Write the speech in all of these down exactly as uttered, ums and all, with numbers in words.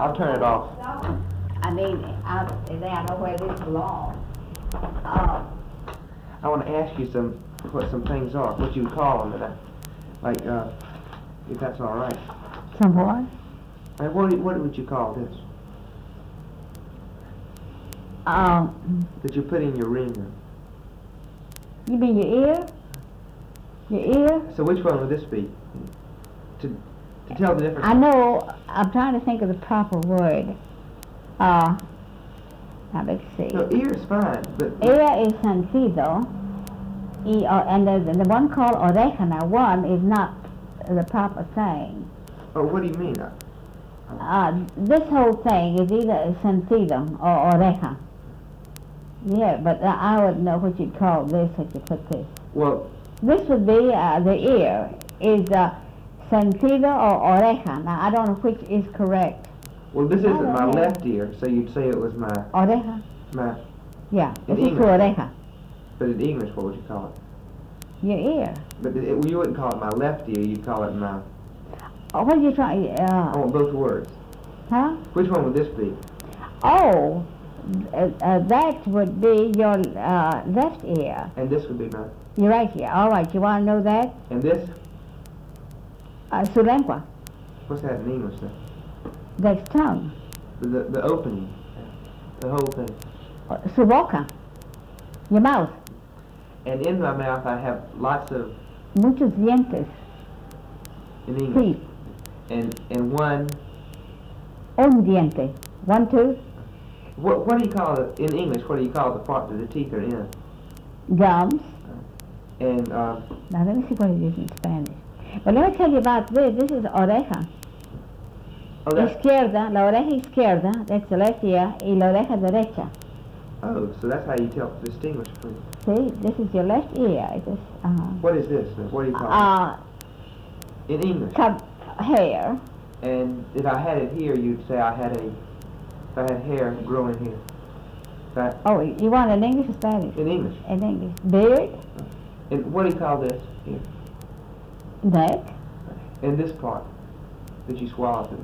I'll turn it off. I mean, I, then I know where this belongs. Uh, I want to ask you some, what some things are, what you would call them, and I, like, uh, if that's all right. Some what? Like, what, what would you call this? Um, That you put in your ringer. you mean your ear? Your ear? So which one would this be? To, to tell the difference. I know, I'm trying to think of the proper word. Uh, now let's see. No, ear is fine, but... Ear is sentido, e, uh, and the, the one called oreja, now one is not the proper thing. Oh, what do you mean? Uh, this whole thing is either sentido or oreja. Yeah, but uh, I would know what you'd call this if you put this. Well... This would be uh, the ear, is uh, sentido or oreja. Now, I don't know which is correct. Well, this isn't my know. left ear, so you'd say it was my... Oreja? My... Yeah, In this is English. oreja. But in English, what would you call it? Your ear. But it, it, you wouldn't call it my left ear, you'd call it my... Oh, what are you trying, I uh, want both words. huh? Which one would this be? Oh, uh, uh, that would be your uh, left ear. And this would be my... Your right ear. All right, you want to know that? And this? Uh, su lengua. What's that in English then? That's tongue. The, the, the opening. The whole thing. Uh, su boca. Your mouth. And in my mouth I have lots of... Muchos dientes. In English. Teeth. And, and one... Un diente. One tooth. What, what do you call it, in English, what do you call the part that the teeth are in? Gums. And, uh... Now let me see what it is in Spanish. But let me tell you about this. This is oreja. Oh, that's... Izquierda, la oreja izquierda, that's the left ear, y la oreja derecha. Oh, so that's how you tell, distinguish between... See, this is your left ear. It is, uh, What is this? What do you call uh, it? In English. cub hair. And if I had it here, you'd say I had a... If I had hair growing here. That, Oh, you want in English or Spanish? in English. In English. Beard, And what do you call this here? neck, And this part that you swallow through?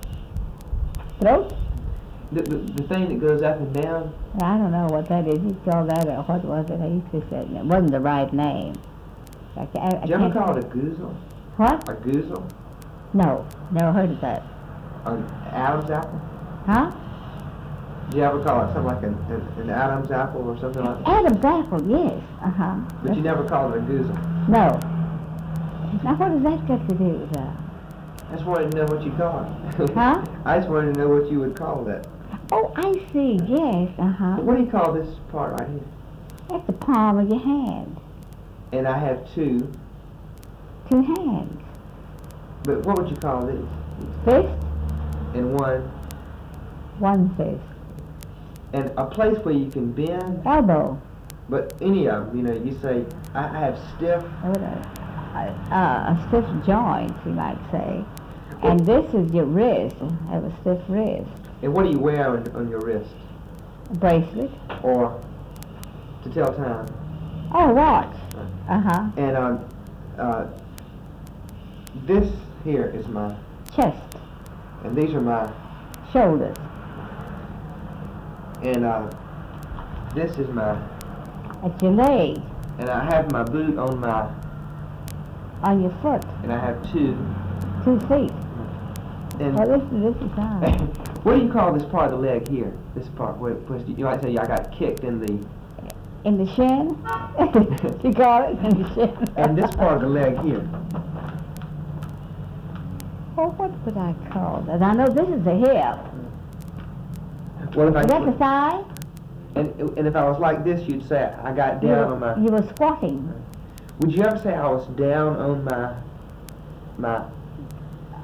throat. The, the, the thing that goes up and down? I don't know what that is. You call that, or what was it? I used to say it wasn't the right name. I, ca- I, I Did you ever can't- call it a goozle? What? A goozle? No, never heard of that. An Adam's apple? Huh? Did you ever call it something like an, an, an Adam's apple or something like that? Adam's apple, yes. Uh huh. But you never called it a goozle. No. Now, what does that got to do with that? I just wanted to know what you call it. Huh? I just wanted to know what you would call that. Oh, I see. Yes. Uh huh. What do you call this part right here? That's the palm of your hand. And I have two, Two hands. but what would you call these? Fist, And one, one fist. and a place where you can bend, Elbow. but any of them, you know, you say, I, I have stiff, What a, uh, a stiff joint, you might say. And this is your wrist. I have a stiff wrist. and what do you wear on, on your wrist? A bracelet. Or to tell time. Oh, watch. Uh huh. And um, uh, this here is my, Chest. and these are my, Shoulders. and uh, this is my, At your leg. and I have my boot on my, On your foot. and I have two, Two feet. and Well, this is, this is fine. what do you call this part of the leg here? This part where it pushed, you might say I got kicked in the, In the shin? You call it in the shin? and this part of the leg here. Oh, what would I call that? I know this is the hip. Well, if I, Is that the thigh? and, and if I was like this, you'd say I got You down were, on my, you were squatting. would you ever say I was down on my, my